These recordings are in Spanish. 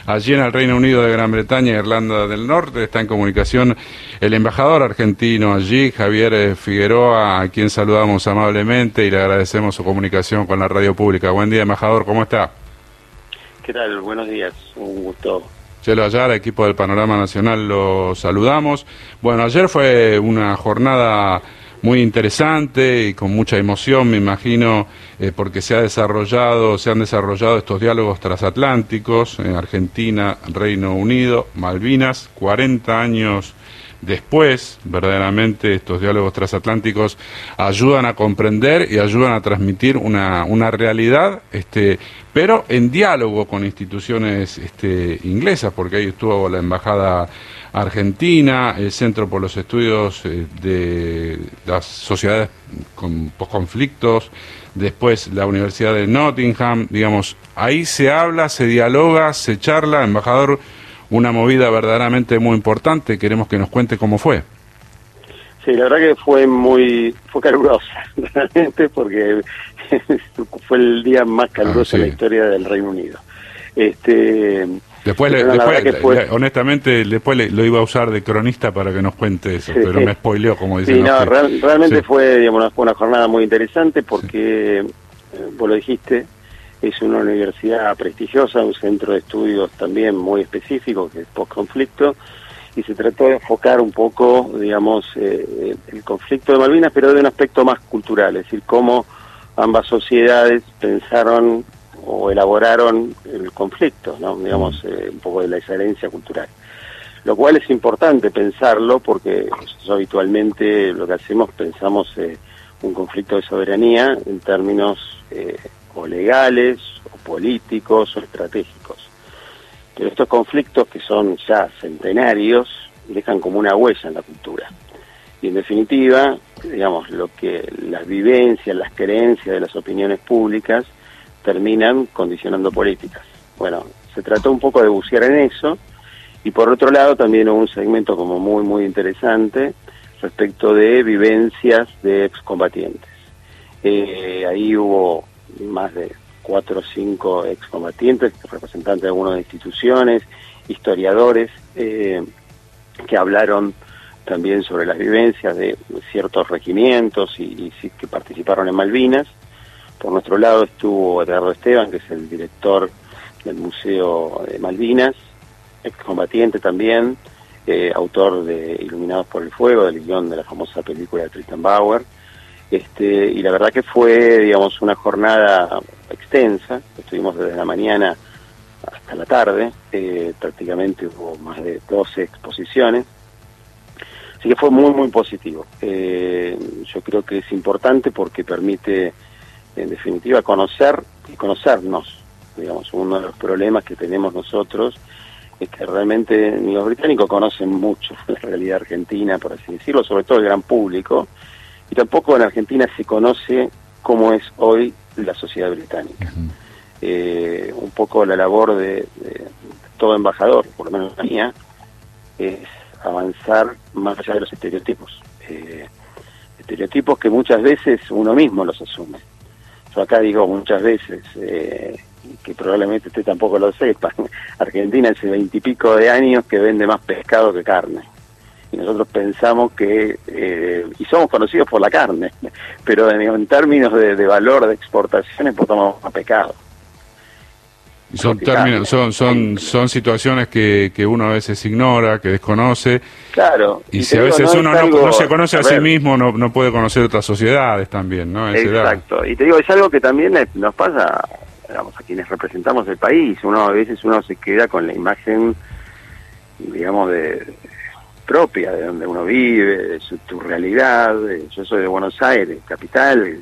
allí en el Reino Unido de Gran Bretaña e Irlanda del Norte. Está en comunicación el embajador argentino allí, Javier Figueroa, a quien saludamos amablemente y le agradecemos su comunicación con la radio pública. Buen día, embajador, ¿cómo está? ¿Qué tal? Buenos días, un gusto. Chelo Ayala, equipo del Panorama Nacional, lo saludamos. Bueno, ayer fue una jornada muy interesante y con mucha emoción, me imagino, porque se han desarrollado estos diálogos transatlánticos en Argentina, Reino Unido, Malvinas, 40 años después. Verdaderamente estos diálogos transatlánticos ayudan a comprender y ayudan a transmitir una realidad, pero en diálogo con instituciones inglesas, porque ahí estuvo la Embajada Argentina, el Centro por los Estudios de las Sociedades con Posconflictos, después la Universidad de Nottingham. Digamos, ahí se habla, se dialoga, se charla. Embajador, una movida verdaderamente muy importante. Queremos que nos cuente cómo fue. Sí, la verdad que fue calurosa, realmente, porque fue el día más caluroso en la historia del Reino Unido. Honestamente, después lo iba a usar de cronista para que nos cuente eso, sí, pero me spoileó, como dicen. Sí, no, realmente sí. Fue, digamos, una jornada muy interesante porque, vos lo dijiste, es una universidad prestigiosa, un centro de estudios también muy específico, que es postconflicto, y se trató de enfocar un poco, digamos, el conflicto de Malvinas, pero de un aspecto más cultural, es decir, cómo ambas sociedades pensaron o elaboraron el conflicto, ¿no? Digamos, un poco de esa herencia cultural. Lo cual es importante pensarlo porque nosotros habitualmente lo que hacemos, pensamos un conflicto de soberanía en términos o legales, o políticos, o estratégicos. Pero estos conflictos que son ya centenarios dejan como una huella en la cultura. Y en definitiva, digamos, lo que las vivencias, las creencias de las opiniones públicas terminan condicionando políticas. Bueno, se trató un poco de bucear en eso, y por otro lado también hubo un segmento como muy interesante respecto de vivencias de excombatientes. Ahí hubo más de 4 o 5 excombatientes, representantes de algunas instituciones, historiadores, que hablaron también sobre las vivencias de ciertos regimientos y que participaron en Malvinas. Por nuestro lado estuvo Edgardo Esteban, que es el director del Museo de Malvinas, excombatiente también, autor de Iluminados por el Fuego, del guión de la famosa película de Tristan Bauer. Y la verdad que fue, digamos, una jornada extensa. Estuvimos desde la mañana hasta la tarde, prácticamente hubo más de 12 exposiciones, así que fue muy positivo. Yo creo que es importante porque permite, en definitiva, conocer y conocernos. Digamos, uno de los problemas que tenemos nosotros es que realmente ni los británicos conocen mucho la realidad argentina, por así decirlo, sobre todo el gran público, y tampoco en Argentina se conoce cómo es hoy la sociedad británica. Un poco la labor de todo embajador, por lo menos la mía, es avanzar más allá de los estereotipos. Estereotipos que muchas veces uno mismo los asume. Yo acá digo muchas veces, que probablemente usted tampoco lo sepa, Argentina hace 20 y pico de años que vende más pescado que carne. Y nosotros pensamos que, y somos conocidos por la carne, pero en términos de valor de exportación exportamos más pescado. Son situaciones que uno a veces ignora, que desconoce. Claro. Y si a veces uno no se conoce a sí mismo, no puede conocer otras sociedades también, ¿no? Exacto. Y te digo, es algo que también nos pasa, digamos, a quienes representamos el país. A veces uno se queda con la imagen, digamos, propia de donde uno vive, de tu realidad. Yo soy de Buenos Aires, capital.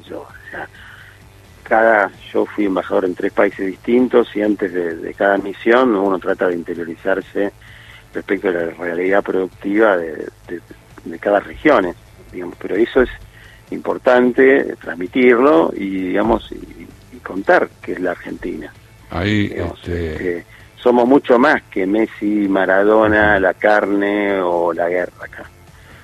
Yo fui embajador en 3 países distintos y antes de cada misión uno trata de interiorizarse respecto a la realidad productiva de cada región, digamos. Pero eso es importante, transmitirlo y, digamos, y contar qué es la Argentina. Ahí, digamos, somos mucho más que Messi, Maradona, la carne o la guerra acá.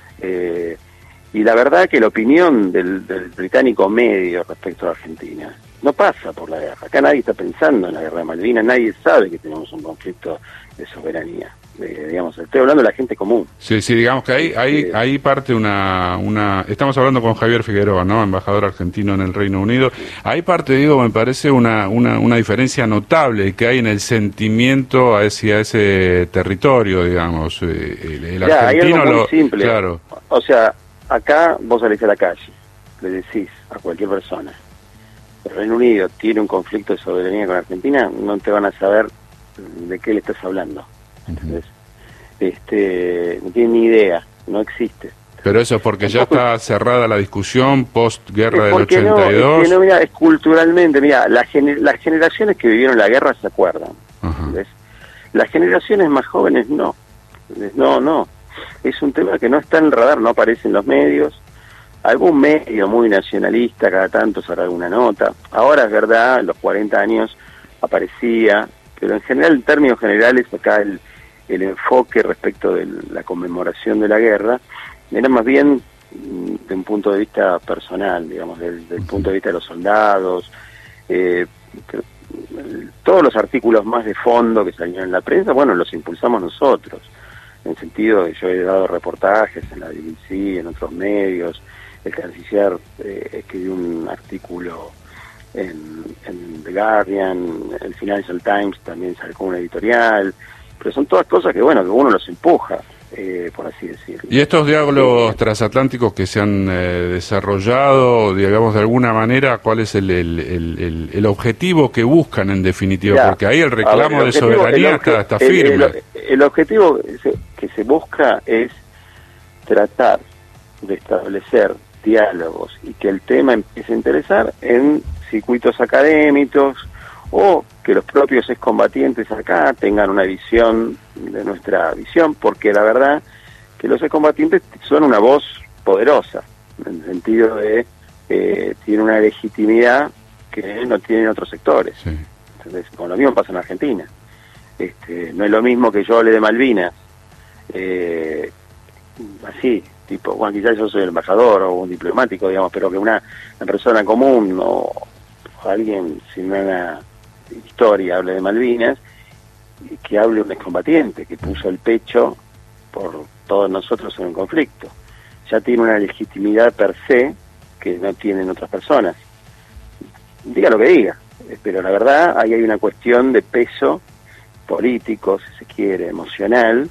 Y la verdad que la opinión del británico medio respecto a Argentina no pasa por la guerra. Acá nadie está pensando en la guerra de Malvinas, nadie sabe que tenemos un conflicto de soberanía. Digamos, estoy hablando de la gente común. Sí, sí, digamos que ahí parte estamos hablando con Javier Figueroa, ¿no? Embajador argentino en el Reino Unido. Ahí parte, digo, me parece una diferencia notable que hay en el sentimiento hacia ese territorio, digamos. El ya, argentino hay algo muy simple. Claro. O sea, acá vos salís a la calle, le decís a cualquier persona, el Reino Unido tiene un conflicto de soberanía con Argentina, no te van a saber de qué le estás hablando. Entonces, no tienen ni idea, no existe. Pero eso es porque tampoco ya está cerrada la discusión post-guerra del 82. No, mira, es culturalmente, mira, las generaciones que vivieron la guerra se acuerdan. Las generaciones más jóvenes no. No. Es un tema que no está en el radar, no aparece en los medios. Algún medio muy nacionalista cada tanto saca alguna nota. Ahora es verdad, en los 40 años aparecía, pero en general, en términos generales, acá el enfoque respecto de la conmemoración de la guerra era más bien de un punto de vista personal, digamos, del punto de vista de los soldados. Todos los artículos más de fondo que salieron en la prensa, bueno, los impulsamos nosotros, en el sentido de yo he dado reportajes en la BBC, en otros medios, el canciller escribió un artículo en The Guardian, el Financial Times también sacó una editorial, pero son todas cosas que, bueno, que uno los empuja, por así decirlo. ¿Y estos diálogos transatlánticos que se han desarrollado, digamos, de alguna manera, cuál es el objetivo que buscan en definitiva? Ya, porque ahí el reclamo de soberanía está firme. El objetivo que se busca es tratar de establecer diálogos y que el tema empiece a interesar en circuitos académicos, o que los propios excombatientes acá tengan una visión de nuestra visión, porque la verdad que los excombatientes son una voz poderosa, en el sentido de tienen una legitimidad que no tienen otros sectores. Sí. Entonces, con lo mismo pasa en Argentina. No es lo mismo que yo hable de Malvinas, así, tipo, bueno, quizás yo soy el embajador o un diplomático, digamos, pero que una persona común o alguien sin una historia hable de Malvinas, que hable un excombatiente que puso el pecho por todos nosotros en un conflicto. Ya tiene una legitimidad per se que no tienen otras personas. Diga lo que diga, pero la verdad ahí hay una cuestión de peso político, si se quiere, emocional,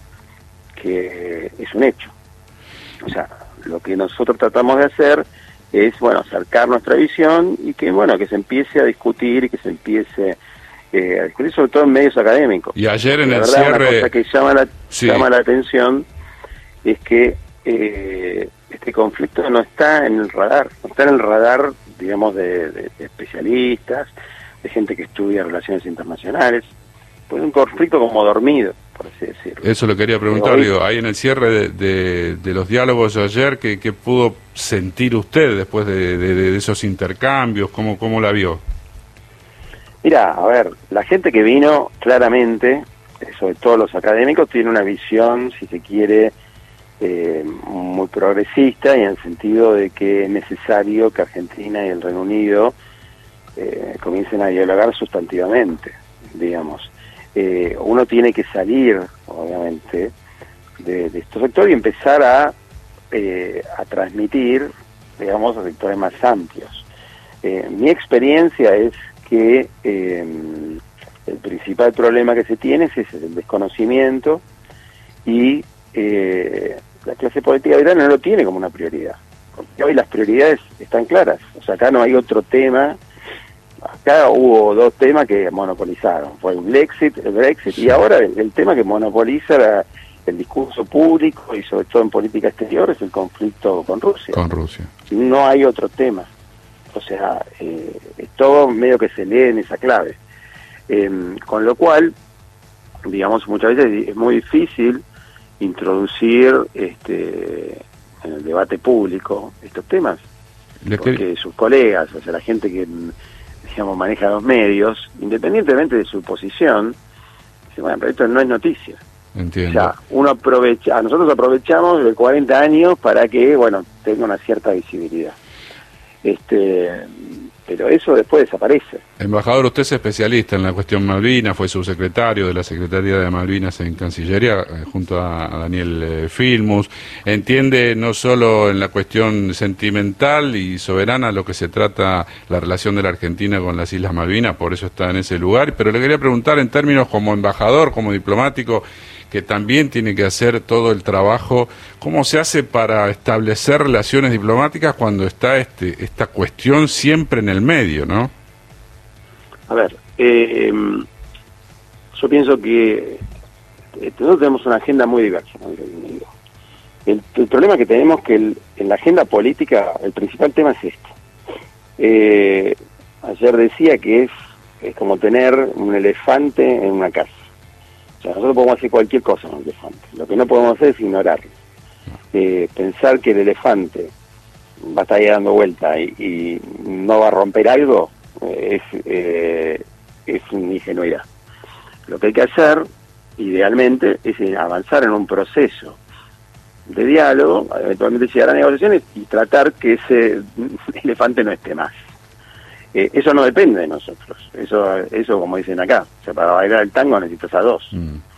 que es un hecho. O sea, lo que nosotros tratamos de hacer es, bueno, acercar nuestra visión y que, bueno, que se empiece a discutir y que se empiece a discutir sobre todo en medios académicos. Y ayer en la el verdad, cierre... una cosa que llama la atención es que este conflicto no está en el radar, digamos, de especialistas, de gente que estudia relaciones internacionales. Pues un conflicto como dormido, por así decirlo. Eso lo quería preguntar, digo, ahí en el cierre de los diálogos de ayer, ¿qué pudo sentir usted después de esos intercambios? ¿Cómo la vio? Mira, a ver, la gente que vino, claramente, sobre todo los académicos, tiene una visión, si se quiere, muy progresista, y en el sentido de que es necesario que Argentina y el Reino Unido comiencen a dialogar sustantivamente, digamos. Uno tiene que salir, obviamente, de estos sectores y empezar a transmitir, digamos, a sectores más amplios. Mi experiencia es que el principal problema que se tiene es el desconocimiento, y la clase política no lo tiene como una prioridad, porque hoy las prioridades están claras. O sea, acá no hay otro tema. Acá hubo dos temas que monopolizaron, fue el Brexit y ahora el tema que monopoliza el discurso público y sobre todo en política exterior es el conflicto con Rusia. No hay otro tema. O sea, es todo medio que se lee en esa clave. Con lo cual, digamos, muchas veces es muy difícil introducir en el debate público estos temas, porque sus colegas, o sea, la gente que, digamos, maneja los medios, independientemente de su posición, dice, bueno, pero esto no es noticia. Entiendo. O sea, nosotros aprovechamos de 40 años para que, bueno, tenga una cierta visibilidad. pero eso después desaparece. Embajador, usted es especialista en la cuestión Malvinas, fue subsecretario de la Secretaría de Malvinas en Cancillería, junto a Daniel Filmus. Entiende no solo en la cuestión sentimental y soberana lo que se trata la relación de la Argentina con las Islas Malvinas, por eso está en ese lugar, pero le quería preguntar en términos como embajador, como diplomático, que también tiene que hacer todo el trabajo, ¿cómo se hace para establecer relaciones diplomáticas cuando está esta cuestión siempre en el medio, no? A ver, yo pienso que nosotros tenemos una agenda muy diversa, ¿no? El problema que tenemos es que en la agenda política el principal tema es este. Ayer decía que es como tener un elefante en una casa. O sea, nosotros podemos hacer cualquier cosa con el elefante. Lo que no podemos hacer es ignorarlo. Pensar que el elefante va a estar ahí dando vuelta y no va a romper algo es una ingenuidad. Lo que hay que hacer, idealmente, es avanzar en un proceso de diálogo, eventualmente llegar a negociaciones y tratar que ese elefante no esté más. Eso no depende de nosotros, eso como dicen acá, o sea, para bailar el tango necesitas a dos.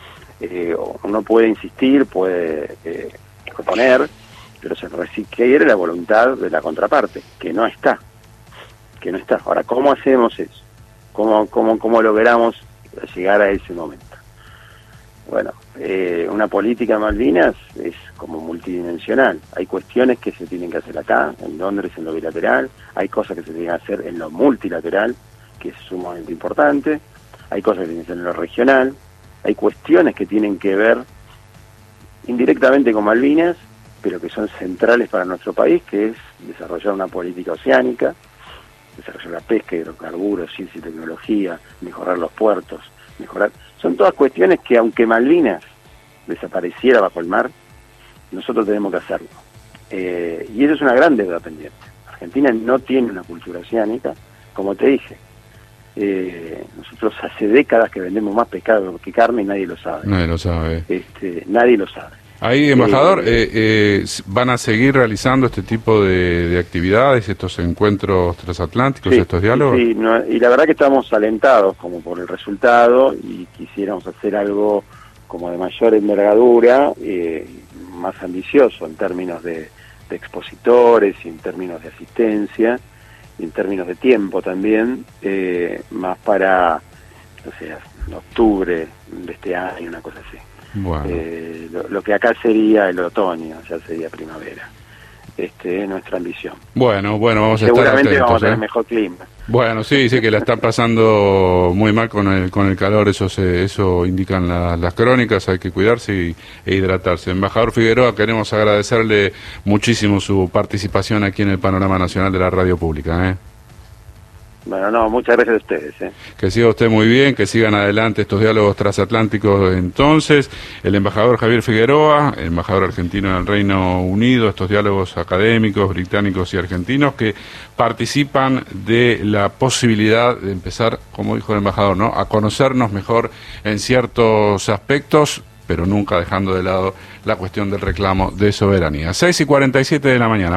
Uno puede insistir, puede proponer, pero se requiere la voluntad de la contraparte, que no está. Ahora, ¿cómo hacemos eso? ¿Cómo logramos llegar a ese momento? Bueno, una política Malvinas es como multidimensional. Hay cuestiones que se tienen que hacer acá, en Londres, en lo bilateral. Hay cosas que se tienen que hacer en lo multilateral, que es sumamente importante. Hay cosas que se tienen que hacer en lo regional. Hay cuestiones que tienen que ver indirectamente con Malvinas, pero que son centrales para nuestro país, que es desarrollar una política oceánica, desarrollar la pesca, hidrocarburos, ciencia y tecnología, mejorar los puertos, son todas cuestiones que aunque Malvinas desapareciera bajo el mar, nosotros tenemos que hacerlo. Y eso es una gran deuda pendiente. Argentina no tiene una cultura oceánica, como te dije. Nosotros hace décadas que vendemos más pescado que carne y nadie lo sabe. Nadie lo sabe. Nadie lo sabe. Ahí, embajador, ¿van a seguir realizando este tipo de actividades, estos encuentros transatlánticos, estos diálogos? Sí, y la verdad que estamos alentados como por el resultado y quisiéramos hacer algo como de mayor envergadura, más ambicioso en términos de expositores y en términos de asistencia y en términos de tiempo también, más para, no sé, en octubre de este año, una cosa así. Bueno. Lo que acá sería el otoño, ya sería primavera. Es nuestra ambición. Bueno, vamos a estar atentos. Seguramente vamos a tener mejor clima. Bueno, sí, que la están pasando muy mal con el calor, eso indican las crónicas, hay que cuidarse e hidratarse. Embajador Figueroa, queremos agradecerle muchísimo su participación aquí en el Panorama Nacional de la Radio Pública. Bueno, muchas gracias a ustedes. Que siga usted muy bien, que sigan adelante estos diálogos transatlánticos. Entonces, el embajador Javier Figueroa, el embajador argentino en el Reino Unido, estos diálogos académicos, británicos y argentinos que participan de la posibilidad de empezar, como dijo el embajador, ¿no?, a conocernos mejor en ciertos aspectos, pero nunca dejando de lado la cuestión del reclamo de soberanía. 6:47 de la mañana.